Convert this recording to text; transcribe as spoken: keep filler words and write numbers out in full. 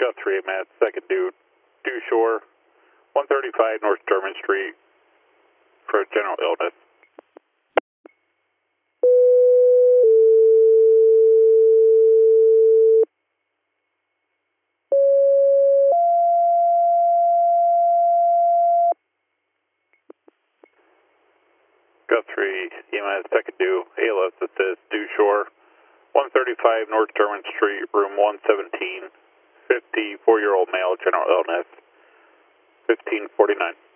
Guthrie, Matt, second due, due shore, one thirty-five North German Street for general illness. Guthrie, E M S, second due, A L S assist, due shore, one thirty-five North German Street, room one seventeen, fifty-four-year-old male, general illness, fifteen forty-nine.